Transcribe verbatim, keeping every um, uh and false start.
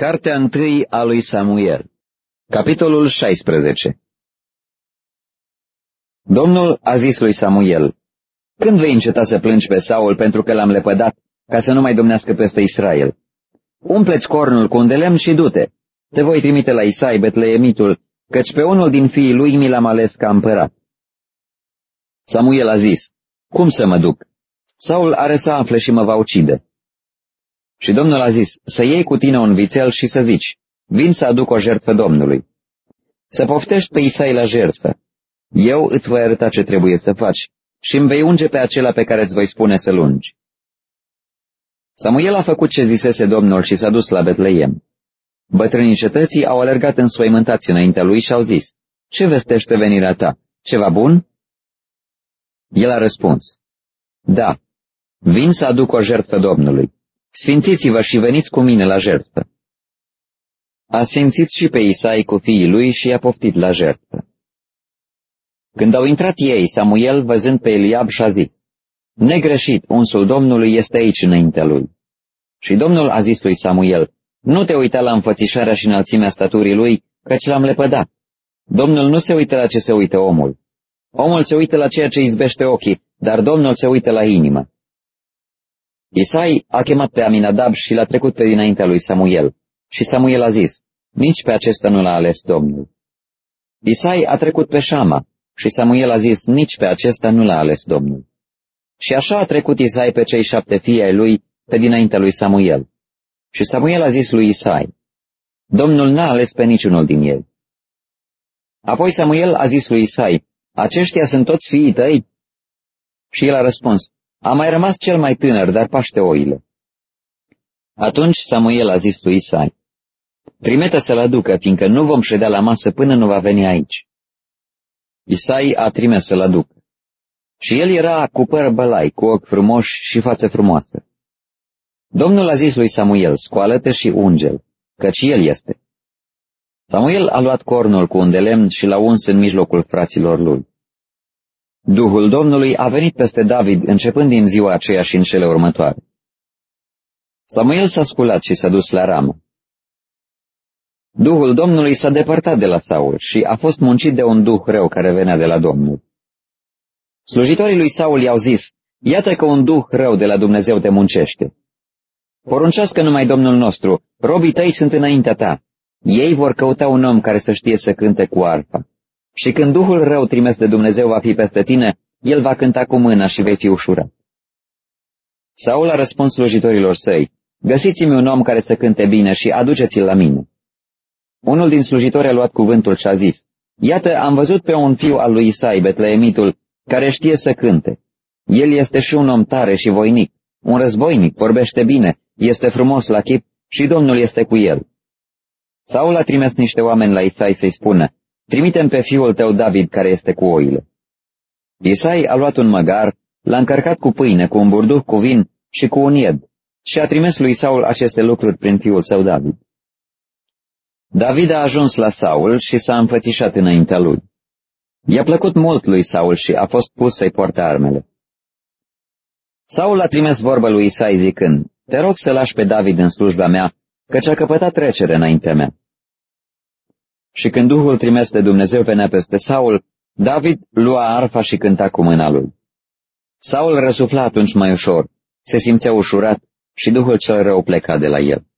Cartea întâi a lui Samuel, capitolul șaisprezece. Domnul a zis lui Samuel: Când vei înceta să plângi pe Saul pentru că l-am lepădat, ca să nu mai domnească peste Israel? Umple-ți cornul cu un de lemn și du-te. Te voi trimite la Isai, Betleemitul, căci pe unul din fiii lui mi l-am ales ca împărat. Samuel a zis: Cum să mă duc? Saul are să afle și mă va ucide. Și Domnul a zis: Să iei cu tine un vițel și să zici: Vin să aduc o jertfă Domnului. Să poftești pe Isai la jertfă. Eu îți voi arăta ce trebuie să faci și îmi vei unge pe acela pe care îți voi spune să-l ungi. Samuel a făcut ce zisese Domnul și s-a dus la Betleem. Bătrânii cetății au alergat înspăimântați înaintea lui și au zis: Ce vestește venirea ta? Ceva bun? El a răspuns: Da, vin să aduc o jertfă Domnului. Sfințiți-vă și veniți cu mine la jertfă. A sfințit și pe Isai cu fiii lui și i-a poftit la jertfă. Când au intrat ei, Samuel, văzând pe Eliab, și-a zis: Negreșit, unsul Domnului este aici înaintea lui. Și Domnul a zis lui Samuel: Nu te uita la înfățișarea și înălțimea staturii lui, căci l-am lepădat. Domnul nu se uită la ce se uită omul. Omul se uită la ceea ce izbește ochii, dar Domnul se uită la inimă. Isai a chemat pe Aminadab și l-a trecut pe dinaintea lui Samuel. Și Samuel a zis: Nici pe acesta nu l-a ales Domnul. Isai a trecut pe Șama și Samuel a zis: Nici pe acesta nu l-a ales Domnul. Și așa a trecut Isai pe cei șapte fii ai lui pe dinaintea lui Samuel. Și Samuel a zis lui Isai: Domnul n-a ales pe niciunul din ei. Apoi Samuel a zis lui Isai: Aceștia sunt toți fiii tăi? Și el a răspuns: A mai rămas cel mai tânăr, dar paște oile. Atunci Samuel a zis lui Isai: Trimite să-l aducă, fiindcă nu vom ședea la masă până nu va veni aici. Isai a trimis să-l aducă. Și el era cu păr bălai, cu ochi frumoși și față frumoasă. Domnul a zis lui Samuel: Scoală-te și unge-l, căci el este. Samuel a luat cornul cu un de lemn și l-a uns în mijlocul fraților lui. Duhul Domnului a venit peste David începând din ziua aceea și în cele următoare. Samuel s-a sculat și s-a dus la Rama. Duhul Domnului s-a depărtat de la Saul și a fost muncit de un duh rău care venea de la Domnul. Slujitorii lui Saul i-au zis: Iată că un duh rău de la Dumnezeu te muncește. Poruncească numai Domnul nostru, robii tăi sunt înaintea ta. Ei vor căuta un om care să știe să cânte cu arfa. Și când duhul rău trimis de Dumnezeu va fi peste tine, el va cânta cu mâna și vei fi ușurat. Saul a răspuns slujitorilor săi: Găsiți-mi un om care să cânte bine și aduceți-l la mine. Unul din slujitori a luat cuvântul și a zis: Iată, am văzut pe un fiu al lui Isai, Betleemitul, care știe să cânte. El este și un om tare și voinic, un războinic, vorbește bine, este frumos la chip și Domnul este cu el. Saul a trimis niște oameni la Isai să-i spună: Trimitem pe fiul tău David care este cu oile. Isai a luat un măgar, l-a încărcat cu pâine, cu un burduc cu vin și cu un ied și a trimis lui Saul aceste lucruri prin fiul său David. David a ajuns la Saul și s-a înfățișat înaintea lui. I-a plăcut mult lui Saul și a fost pus să-i poarte armele. Saul a trimis vorbă lui Isai zicând: Te rog să lași pe David în slujba mea, căci a căpătat trecere înaintea mea. Și când Duhul trimis de Dumnezeu venea peste Saul, David lua arfa și cânta cu mâna lui. Saul răsufla atunci mai ușor, se simțea ușurat și Duhul cel rău pleca de la el.